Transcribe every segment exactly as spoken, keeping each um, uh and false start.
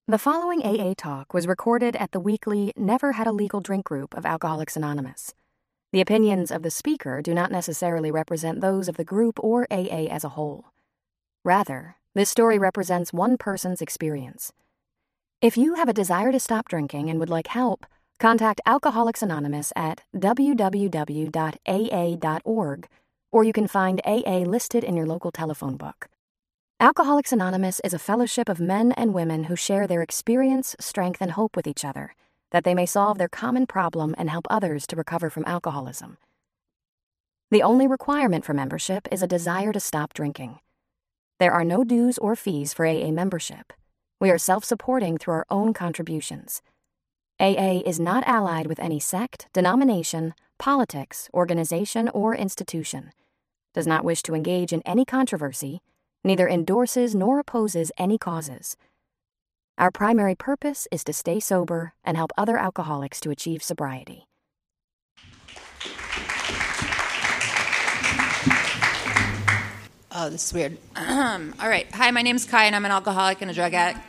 The following A A talk was recorded at the weekly Never Had a Legal Drink group of Alcoholics Anonymous. The opinions of the speaker do not necessarily represent those of the group or A A as a whole. Rather, this story represents one person's experience. If you have a desire to stop drinking and would like help, contact Alcoholics Anonymous at w w w dot a a dot org, or you can find A A listed in your local telephone book. Alcoholics Anonymous is a fellowship of men and women who share their experience, strength, and hope with each other, that they may solve their common problem and help others to recover from alcoholism. The only requirement for membership is a desire to stop drinking. There are no dues or fees for A A membership. We are self-supporting through our own contributions. A A is not allied with any sect, denomination, politics, organization, or institution, does not wish to engage in any controversy, neither endorses nor opposes any causes. Our primary purpose is to stay sober and help other alcoholics to achieve sobriety. Oh, this is weird. All right. Hi, my name's Kai, and I'm an alcoholic and a drug addict.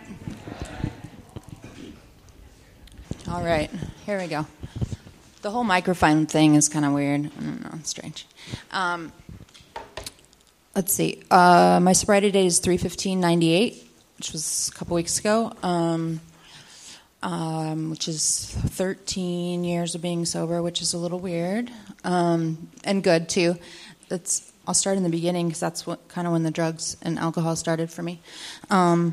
All right. Here we go. The whole microphone thing is kind of weird. I don't know. It's strange. Um, let's see. Uh, my sobriety date is three fifteen ninety-eight, which was a couple weeks ago, um, um, which is thirteen years of being sober, which is a little weird, um, and good, too. That's I'll start in the beginning because that's what kind of when the drugs and alcohol started for me. Um,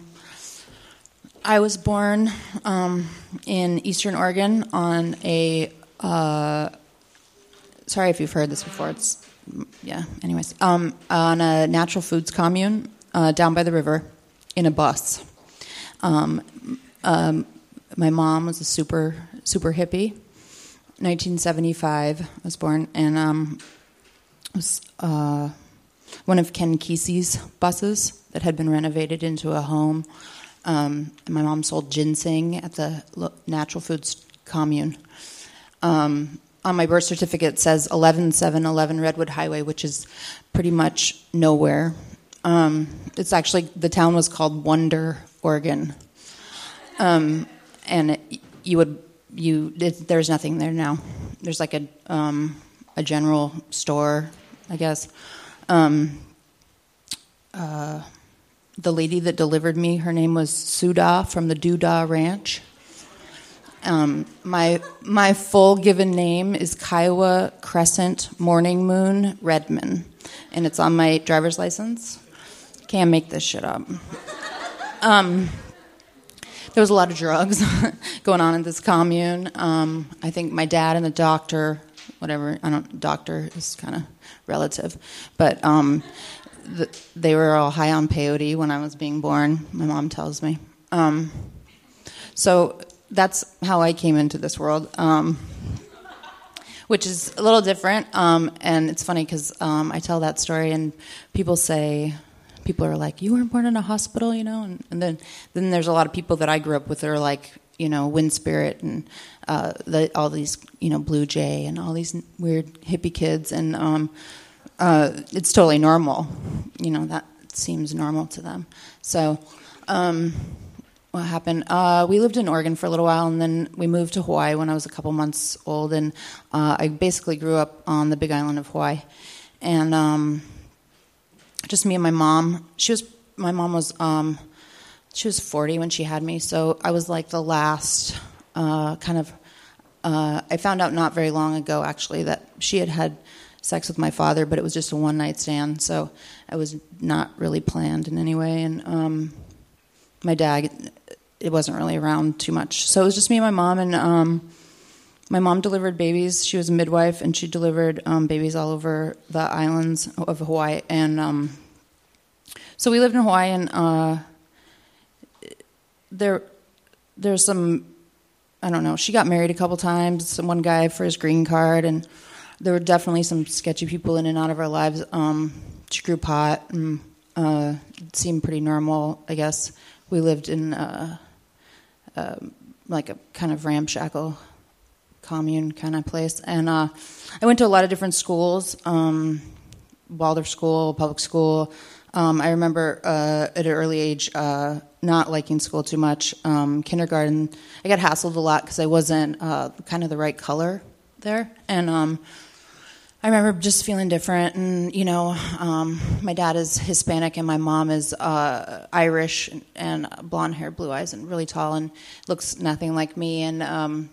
I was born um, in Eastern Oregon on a, uh, sorry if you've heard this before, it's, yeah, anyways, um, on a natural foods commune uh, down by the river in a bus. Um, um, my mom was a super, super hippie. nineteen seventy-five I was born, and um, was uh, one of Ken Kesey's buses that had been renovated into a home. Um, and my mom sold ginseng at the Natural Foods Commune. Um, on my birth certificate it says eleven seven eleven Redwood Highway, which is pretty much nowhere. Um, it's actually, the town was called Wonder, Oregon. Um, and it, you would, you, it, there's nothing there now. There's like a, um, a general store, I guess. Um, uh, the lady that delivered me, her name was Suda from the Doodah Ranch. Um, my my full given name is Kiowa Crescent Morning Moon Redman, and it's on my driver's license. Can't make this shit up. Um, there was a lot of drugs going on in this commune. Um, I think my dad and the doctor, whatever, I don't, doctor is kind of relative, but um, the, they were all high on peyote when I was being born, my mom tells me. Um, so that's how I came into this world, um, which is a little different, um, and it's funny because um, I tell that story and people say, people are like, you weren't born in a hospital, you know, and, and then, then there's a lot of people that I grew up with that are like, you know, Wind Spirit and uh, the, all these, you know, Blue Jay and all these weird hippie kids, and um, uh, it's totally normal. You know, that seems normal to them. So um, what happened? Uh, we lived in Oregon for a little while, and then we moved to Hawaii when I was a couple months old, and uh, I basically grew up on the Big Island of Hawaii. And um, just me and my mom. She was, my mom was... Um, She was forty when she had me, so I was like the last uh, kind of... Uh, I found out not very long ago, actually, that she had had sex with my father, but it was just a one-night stand, so it was not really planned in any way. And um, my dad, it wasn't really around too much. So it was just me and my mom, and um, my mom delivered babies. She was a midwife, and she delivered um, babies all over the islands of Hawaii. And um, so we lived in Hawaii, and... Uh, There, there's some, I don't know, she got married a couple times, some one guy for his green card, and there were definitely some sketchy people in and out of our lives. Um, she grew pot, and uh, it seemed pretty normal, I guess. We lived in uh, uh, like a kind of ramshackle commune kind of place, and uh, I went to a lot of different schools, um, Waldorf school, public school, Um, I remember uh, at an early age uh, not liking school too much. Um, kindergarten, I got hassled a lot because I wasn't uh, kind of the right color there. And um, I remember just feeling different. And, you know, um, my dad is Hispanic and my mom is uh, Irish and, and blonde hair, blue eyes, and really tall and looks nothing like me. And um,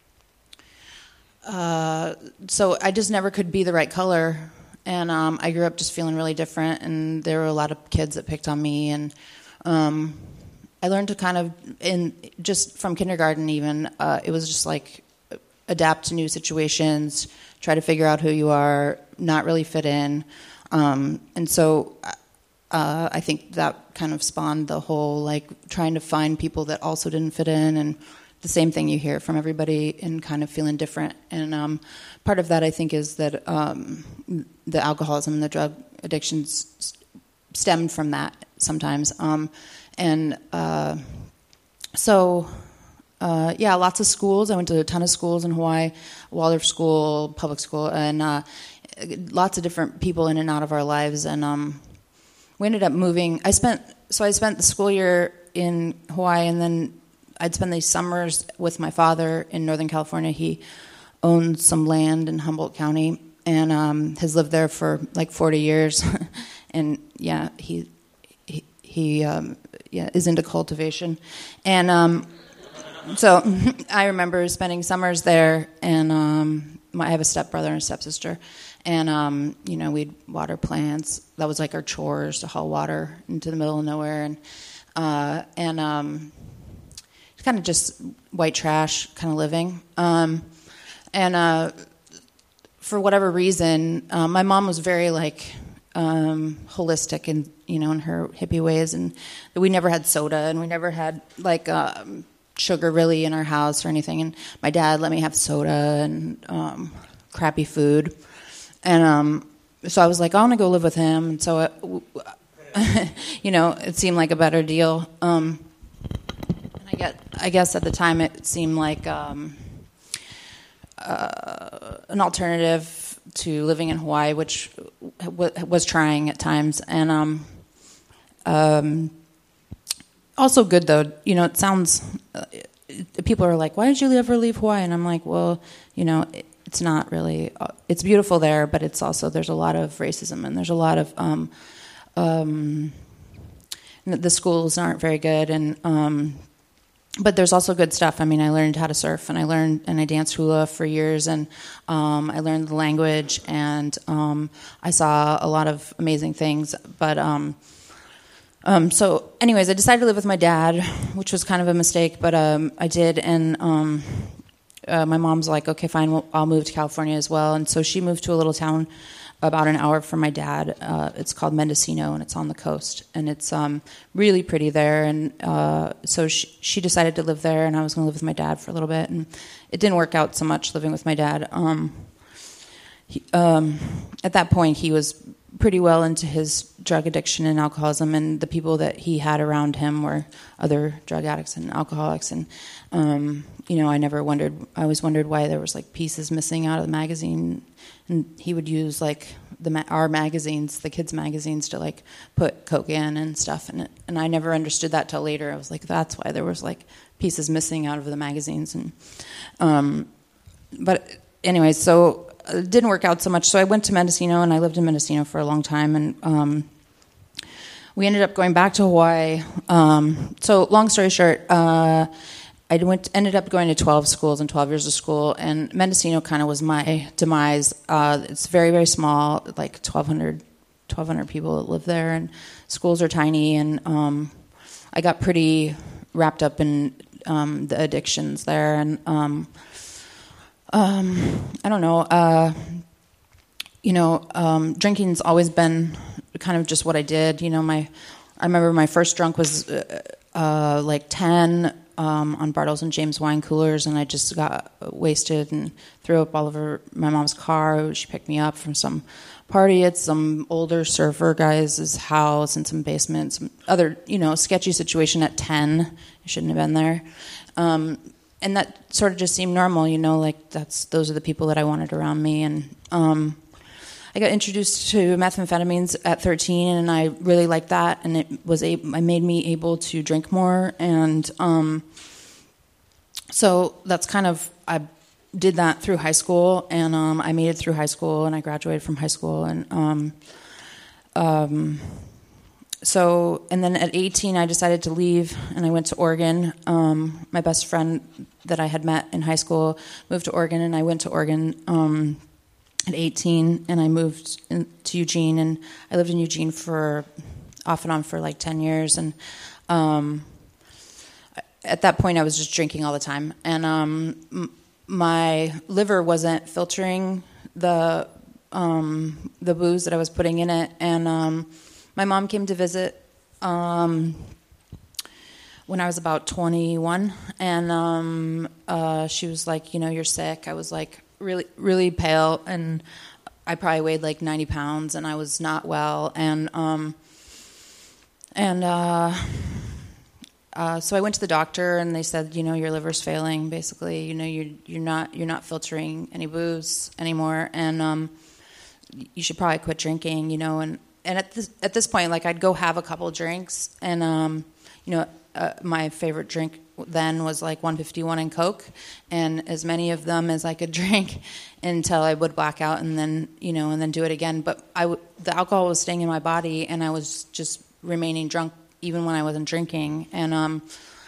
uh, so I just never could be the right color. And um, I grew up just feeling really different, and there were a lot of kids that picked on me. And um, I learned to kind of, in just from kindergarten even, uh, it was just like adapt to new situations, try to figure out who you are, not really fit in. Um, and so uh, I think that kind of spawned the whole, like, trying to find people that also didn't fit in, and the same thing you hear from everybody and kind of feeling different. And um, part of that, I think, is that um, the alcoholism and the drug addictions stemmed from that sometimes. Um, and uh, so, uh, yeah, lots of schools. I went to a ton of schools in Hawaii, Waldorf school, public school, and uh, lots of different people in and out of our lives. And um, we ended up moving. I spent, so I spent the school year in Hawaii, and then I'd spend these summers with my father in Northern California. He owns some land in Humboldt County and um, has lived there for like forty years. And yeah, he he, he um, yeah is into cultivation. And um, so I remember spending summers there. And um, my, I have a stepbrother and a stepsister. And um, you know, we'd water plants. That was like our chores, to haul water into the middle of nowhere. And uh, and um, kind of just white trash kind of living. Um, and uh, for whatever reason, uh, my mom was very like um, holistic and, you know, in her hippie ways. And we never had soda, and we never had like um, sugar really in our house or anything. And my dad let me have soda and um, crappy food. And um, so I was like, I want to go live with him. And so, it, you know, it seemed like a better deal. Um, I guess, I guess at the time it seemed like um, uh, an alternative to living in Hawaii, which w- was trying at times. And um, um, also good, though. You know, it sounds... Uh, it, people are like, why did you ever leave Hawaii? And I'm like, well, you know, it, it's not really... Uh, it's beautiful there, but it's also... There's a lot of racism, and there's a lot of... Um, um, the schools aren't very good, and... Um, But there's also good stuff. I mean, I learned how to surf, and I learned and I danced hula for years, and um, I learned the language, and um, I saw a lot of amazing things. But um, um, so, anyways, I decided to live with my dad, which was kind of a mistake, but um, I did. And um, uh, my mom's like, "Okay, fine, well, I'll move to California as well." And so she moved to a little town about an hour from my dad. Uh, it's called Mendocino, and it's on the coast, and it's um, really pretty there. And uh, so she, she decided to live there, and I was going to live with my dad for a little bit. And it didn't work out so much living with my dad. Um, he, um, at that point, he was pretty well into his drug addiction and alcoholism, and the people that he had around him were other drug addicts and alcoholics. And um, you know, I never wondered. I always wondered why there was like pieces missing out of the magazine. And he would use like the ma- our magazines, the kids' magazines, to like put coke in and stuff. And it, and I never understood that till later. I was like, that's why there was like pieces missing out of the magazines. And um, but anyway, so it didn't work out so much. So I went to Mendocino, and I lived in Mendocino for a long time. And um, we ended up going back to Hawaii. Um, so long story short. Uh, I went, ended up going to twelve schools and twelve years of school, and Mendocino kind of was my demise. Uh, it's very, very small, like twelve hundred, twelve hundred people that live there, and schools are tiny, and um, I got pretty wrapped up in um, the addictions there, and um, um, I don't know, uh, you know, um, drinking's always been kind of just what I did. You know, my, I remember my first drunk was uh, uh, like ten. Um, on Bartles and James wine coolers, and I just got wasted and threw up all over my mom's car. She picked me up from some party at some older surfer guy's house in some basement, some other, you know, sketchy situation at ten. I shouldn't have been there. Um, and that sort of just seemed normal, you know, like that's those are the people that I wanted around me. And um, I got introduced to methamphetamines at thirteen, and I really liked that, and it was a, it made me able to drink more, and um, so that's kind of, I did that through high school, and um, I made it through high school, and I graduated from high school, and um, um, so, and then at eighteen, I decided to leave, and I went to Oregon. Um, my best friend that I had met in high school moved to Oregon, and I went to Oregon um, at eighteen, and I moved in, to Eugene, and I lived in Eugene for off and on for like ten years, and um, at that point, I was just drinking all the time, and um, m- my liver wasn't filtering the um, the booze that I was putting in it, and um, my mom came to visit um, when I was about twenty-one, and um, uh, she was like, you know, you're sick. I was like really, really pale, and I probably weighed like ninety pounds, and I was not well, and um, and uh, uh, so I went to the doctor, and they said, you know, your liver's failing. Basically, you know, you're you're not you're not filtering any booze anymore, and um, you should probably quit drinking. You know, and and at this at this point, like I'd go have a couple drinks, and um, you know. Uh, my favorite drink then was like one fifty-one and Coke, and as many of them as I could drink until I would black out, and then you know, and then do it again. But I w- the alcohol was staying in my body, and I was just remaining drunk even when I wasn't drinking, and um,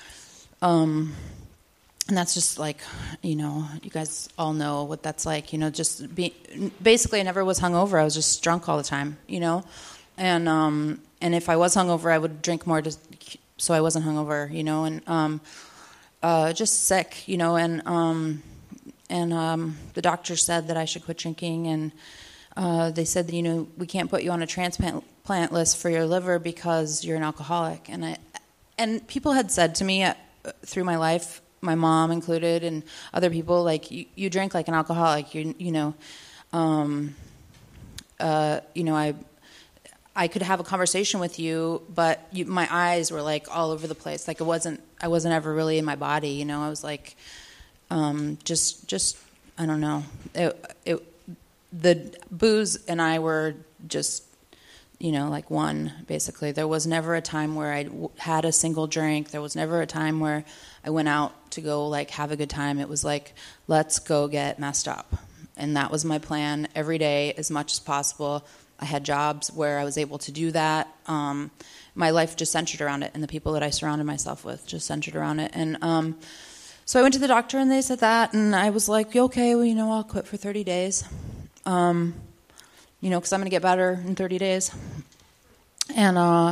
um, and that's just like, you know, you guys all know what that's like, you know, just be basically I never was hungover. I was just drunk all the time, you know, and um, and if I was hungover, I would drink more to. So I wasn't hungover, you know, and um, uh, just sick, you know, and um, and um, the doctor said that I should quit drinking, and uh, they said that, you know, we can't put you on a transplant plant list for your liver because you're an alcoholic, and I and people had said to me uh, through my life, my mom included, and other people, like, you, you drink like an alcoholic, you you know, um, uh, you know, I. I could have a conversation with you, but you, my eyes were like all over the place. Like it wasn't, I wasn't ever really in my body. You know, I was like, um, just, just, I don't know. It, it, the booze and I were just, you know, like one, basically. There was never a time where I had a single drink. There was never a time where I went out to go like have a good time. It was like, let's go get messed up. And that was my plan every day as much as possible. I had jobs where I was able to do that. Um, my life just centered around it, and the people that I surrounded myself with just centered around it. And um, so I went to the doctor, and they said that, and I was like, okay, well, you know, I'll quit for thirty days, um, you know, because I'm going to get better in thirty days. And uh,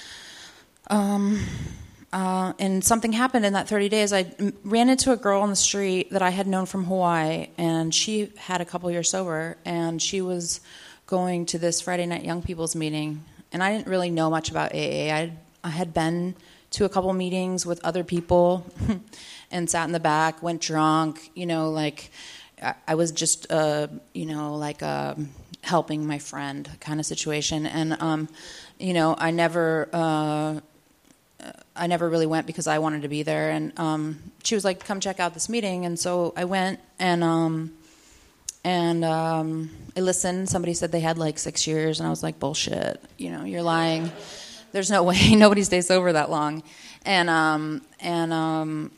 um, uh, and something happened in that thirty days. I ran into a girl on the street that I had known from Hawaii, and she had a couple years sober, and she was going to this Friday night young people's meeting, and I didn't really know much about A A. I, I had been to a couple meetings with other people and sat in the back, went drunk, you know, like I, I was just, uh, you know, like a helping my friend kind of situation. And, um, you know, I never, uh, I never really went because I wanted to be there. And um, she was like, come check out this meeting. And so I went, and um, And um, I listened. Somebody said they had like six years, and I was like, bullshit. You know, you're lying. There's no way. Nobody stays sober that long. And um, and um,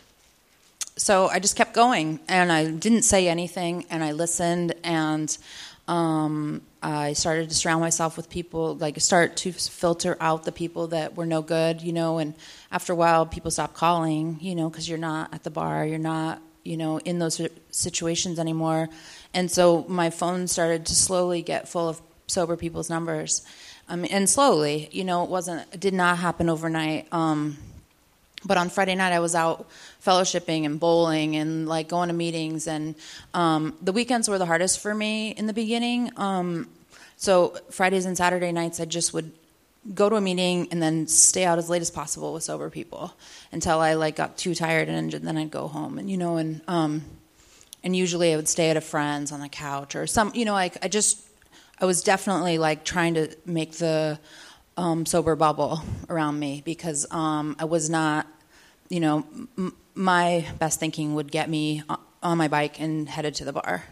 so I just kept going, and I didn't say anything, and I listened, and um, I started to surround myself with people, like start to filter out the people that were no good, you know. And after a while, people stopped calling, you know, because you're not at the bar, you're not, you know, in those situations anymore. And so my phone started to slowly get full of sober people's numbers. Um, and slowly, you know, it wasn't, it did not happen overnight. Um, but on Friday night, I was out fellowshipping and bowling and like going to meetings. And um, the weekends were the hardest for me in the beginning. Um, so Fridays and Saturday nights, I just would go to a meeting and then stay out as late as possible with sober people until I like got too tired, and then I'd go home. And, you know, and, um, and usually I would stay at a friend's on the couch or some, you know, like I just, I was definitely like trying to make the um, sober bubble around me because um, I was not, you know, m- my best thinking would get me on my bike and headed to the bar.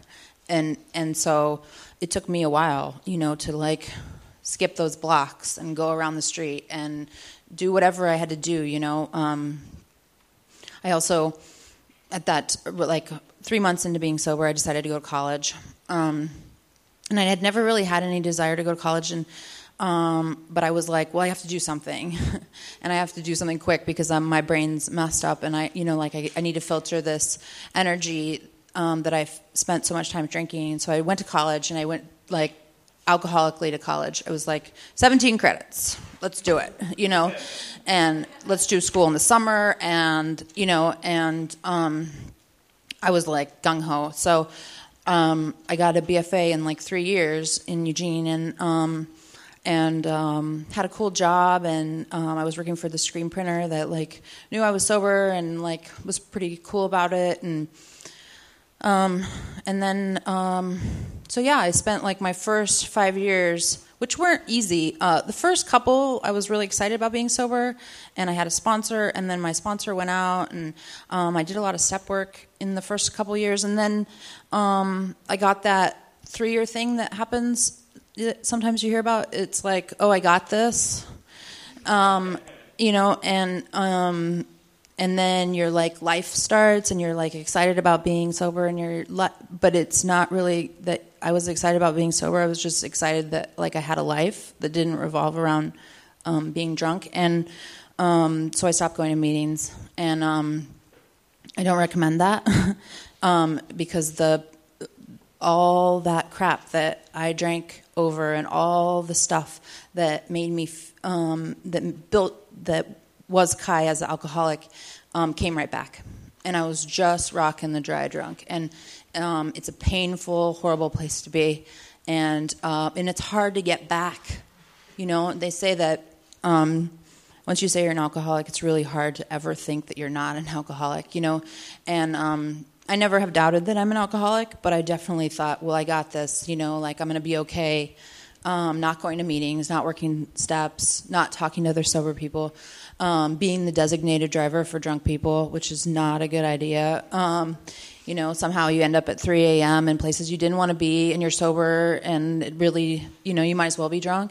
and and so it took me a while, you know, to like skip those blocks and go around the street and do whatever I had to do, you know. Um, I also, at that, like three months into being sober, I decided to go to college. Um, and I had never really had any desire to go to college, and um, but I was like, well, I have to do something. And I have to do something quick because um, my brain's messed up, and I, you know, like I, I need to filter this energy um, that I've spent so much time drinking. So I went to college, and I went like alcoholically to college. It was like seventeen credits. Let's do it, you know, and let's do school in the summer, and you know, and um, I was like gung ho. So um, I got a B F A in like three years in Eugene, and um, and um, had a cool job, and um, I was working for the screen printer that like knew I was sober and like was pretty cool about it, and um, and then um, so yeah, I spent like my first five years, which weren't easy. Uh, the first couple, I was really excited about being sober, and I had a sponsor, and then my sponsor went out, and um, I did a lot of step work in the first couple years, and then um, I got that three-year thing that happens. Sometimes you hear about. It's like, oh, I got this, um, you know, and um, and then your like life starts, and you're like excited about being sober, and you're, but it's not really that I was excited about being sober. I was just excited that like I had a life that didn't revolve around um, being drunk, and um, so I stopped going to meetings, and um, I don't recommend that um, because the all that crap that I drank over and all the stuff that made me um, that built that was Kai as an alcoholic um, came right back, and I was just rocking the dry drunk, and um, it's a painful, horrible place to be, and uh, and it's hard to get back. You know, they say that um, once you say you're an alcoholic, it's really hard to ever think that you're not an alcoholic. You know, and um, I never have doubted that I'm an alcoholic, but I definitely thought, well, I got this, you know, like I'm going to be okay, um, not going to meetings, not working steps, not talking to other sober people, um, being the designated driver for drunk people, which is not a good idea. Um, you know, somehow you end up at three a.m. in places you didn't want to be, and you're sober, and it really, you know, you might as well be drunk.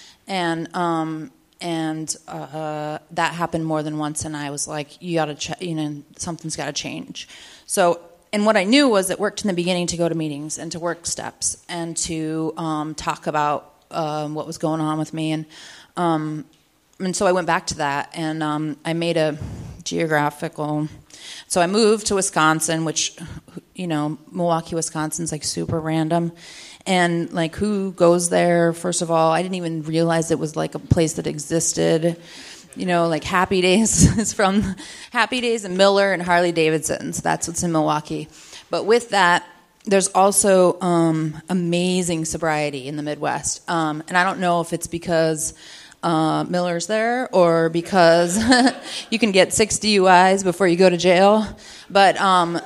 And um, and uh, that happened more than once, and I was like, you got to, ch- you know, something's got to change. So, and what I knew was it worked in the beginning to go to meetings and to work steps and to um, talk about um, what was going on with me. And um, and so I went back to that, and um, I made a geographical. So I moved to Wisconsin, which, you know, Milwaukee, Wisconsin's like super random. And like, who goes there? First of all, I didn't even realize it was like a place that existed. You know, like Happy Days is from Happy Days and Miller and Harley Davidson's. That's what's in Milwaukee. But with that, there's also um, amazing sobriety in the Midwest. Um, and I don't know if it's because uh, Miller's there or because you can get six D U Is before you go to jail. But um,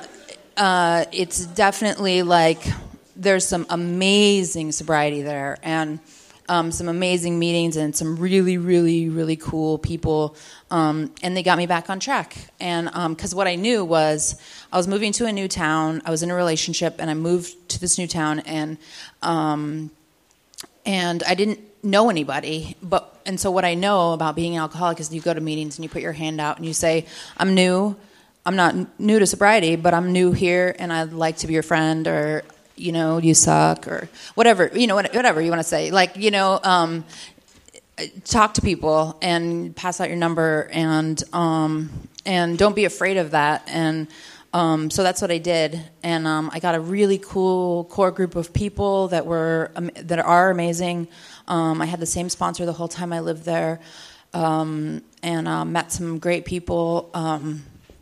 uh, it's definitely like there's some amazing sobriety there. And Um, some amazing meetings and some really, really, really cool people, um, and they got me back on track. And because um, what I knew was I was moving to a new town, I was in a relationship, and I moved to this new town, and um, and I didn't know anybody. But and so what I know about being an alcoholic is you go to meetings and you put your hand out and you say, "I'm new. I'm not new to sobriety, but I'm new here, and I'd like to be your friend," or, you know, you suck, or whatever, you know, whatever you want to say. Like, you know, um, talk to people and pass out your number, and um, and don't be afraid of that. And um, so that's what I did. And um, I got a really cool core group of people that were um, that are amazing. Um, I had the same sponsor the whole time I lived there, um, and uh, met some great people. Um,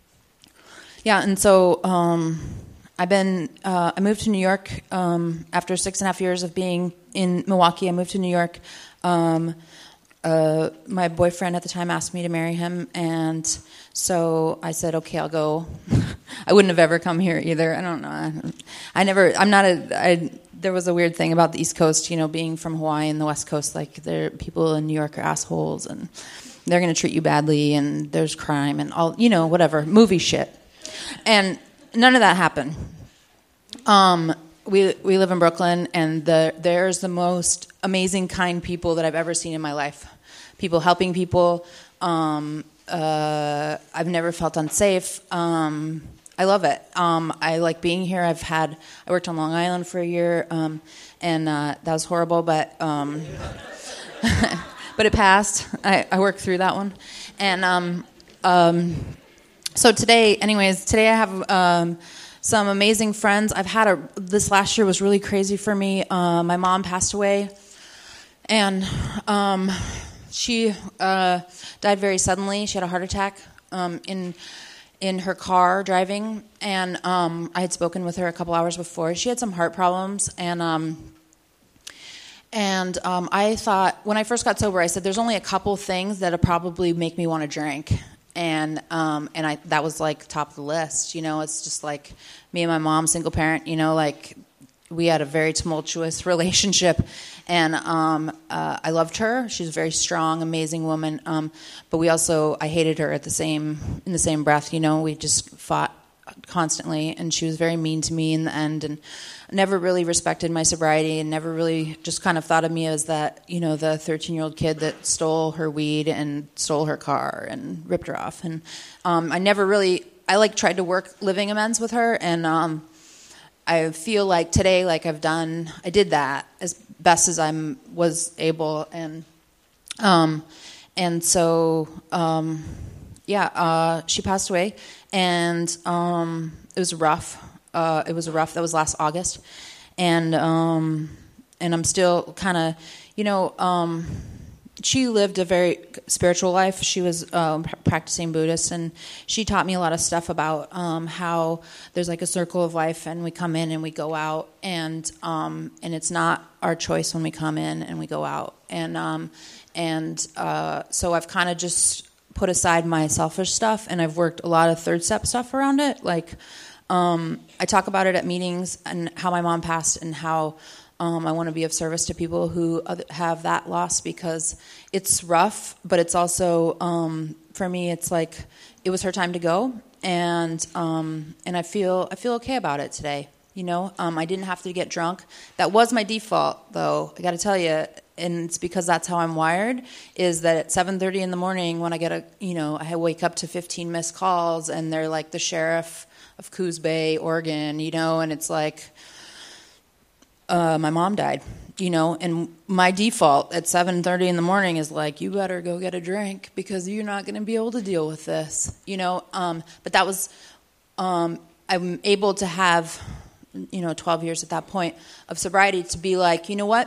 yeah, and so. Um, I've been. Uh, I moved to New York um, after six and a half years of being in Milwaukee. I moved to New York. Um, uh, my boyfriend at the time asked me to marry him, and so I said, "Okay, I'll go." I wouldn't have ever come here either. I don't know. I, I never. I'm not a. I, there was a weird thing about the East Coast, you know, being from Hawaii and the West Coast. Like, there, people in New York are assholes, and they're going to treat you badly, and there's crime and all, you know, whatever movie shit, and none of that happened. Um, we we live in Brooklyn, and the there's the most amazing, kind people that I've ever seen in my life. People helping people. Um, uh, I've never felt unsafe. Um, I love it. Um, I like being here. I've had I worked on Long Island for a year, um, and uh, that was horrible, but um, but it passed. I, I worked through that one, and um, um, so today, anyways, today I have um, some amazing friends. I've had a this last year was really crazy for me. Uh, my mom passed away, and um, she uh, died very suddenly. She had a heart attack um, in. in her car driving, and um, I had spoken with her a couple hours before. She had some heart problems, and um, and um, I thought, when I first got sober, I said, there's only a couple things that'll probably make me want to drink, and um, and I that was like top of the list. You know, it's just like me and my mom, single parent. You know, like we had a very tumultuous relationship, and um, uh, I loved her. She's a very strong, amazing woman. Um, but we also, I hated her at the same in the same breath. You know, we just fought constantly, and she was very mean to me in the end, and never really respected my sobriety, and never really just kind of thought of me as that, you know, the thirteen-year-old kid that stole her weed and stole her car and ripped her off. And um, I never really, I like tried to work living amends with her, and um, I feel like today, like I've done, I did that as best as I was able, and um, and so um, yeah, uh, she passed away, and um, it was rough. Uh, it was rough. That was last August, and um, and I'm still kind of, you know. Um, She lived a very spiritual life. She was um, practicing Buddhist, and she taught me a lot of stuff about um, how there's like a circle of life, and we come in and we go out, and um, and it's not our choice when we come in and we go out, and um, and uh, so I've kind of just put aside my selfish stuff, and I've worked a lot of third step stuff around it. Like um, I talk about it at meetings and how my mom passed and how. Um, I want to be of service to people who have that loss, because it's rough, but it's also, um, for me, it's like it was her time to go, and um, and I feel I feel okay about it today. You know, um, I didn't have to get drunk. That was my default, though. I got to tell you, and it's because that's how I'm wired. Is that at seven thirty in the morning when I get a, you know, I wake up to fifteen missed calls, and they're like the sheriff of Coos Bay, Oregon, you know, and it's like. Uh, my mom died, you know, and my default at seven thirty in the morning is like, you better go get a drink because you're not going to be able to deal with this, you know. Um, but that was, um, I'm able to have, you know, twelve years at that point of sobriety to be like, you know what,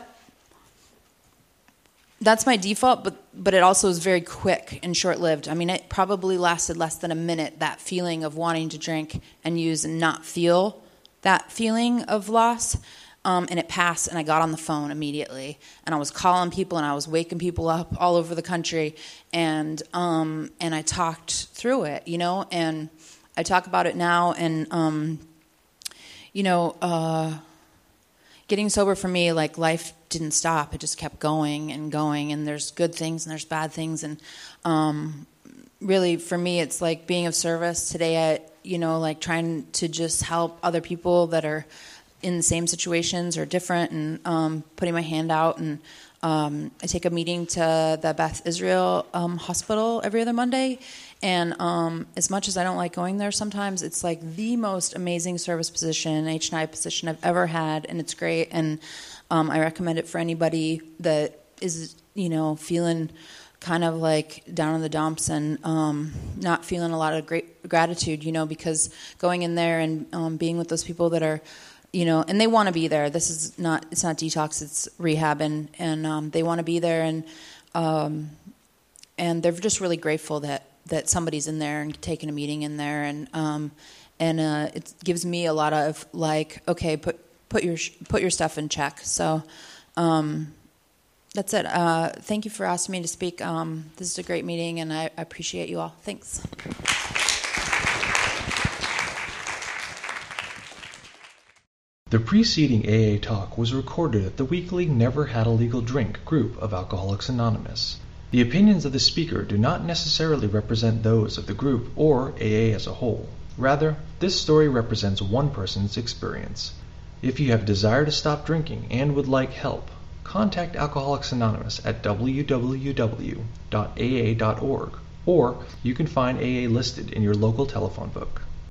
that's my default, but but it also is very quick and short-lived. I mean, it probably lasted less than a minute, that feeling of wanting to drink and use and not feel that feeling of loss. Um, and it passed, and I got on the phone immediately, and I was calling people, and I was waking people up all over the country, and um, and I talked through it, you know, and I talk about it now, and um, you know, uh, getting sober for me, like life didn't stop; it just kept going and going, and there's good things and there's bad things, and um, really for me, it's like being of service today. I, you know, like trying to just help other people that are. In the same situations or different, and um, putting my hand out, and um, I take a meeting to the Beth Israel um, Hospital every other Monday, and um, as much as I don't like going there sometimes, it's like the most amazing service position, H and I position I've ever had, and it's great, and um, I recommend it for anybody that is, you know, feeling kind of like down in the dumps and um, not feeling a lot of great gratitude, you know, because going in there and um, being with those people that are you know, and they want to be there. This is not, it's not detox, it's rehab, and, and um, they want to be there, and um, and they're just really grateful that, that somebody's in there and taking a meeting in there, and um, and uh, it gives me a lot of like, okay, put put your put your stuff in check. So um, that's it. Uh, thank you for asking me to speak. Um, this is a great meeting, and I, I appreciate you all. Thanks. The preceding A A talk was recorded at the weekly Never Had a Legal Drink group of Alcoholics Anonymous. The opinions of the speaker do not necessarily represent those of the group or A A as a whole. Rather, this story represents one person's experience. If you have a desire to stop drinking and would like help, contact Alcoholics Anonymous at w w w dot a a dot org, or you can find A A listed in your local telephone book.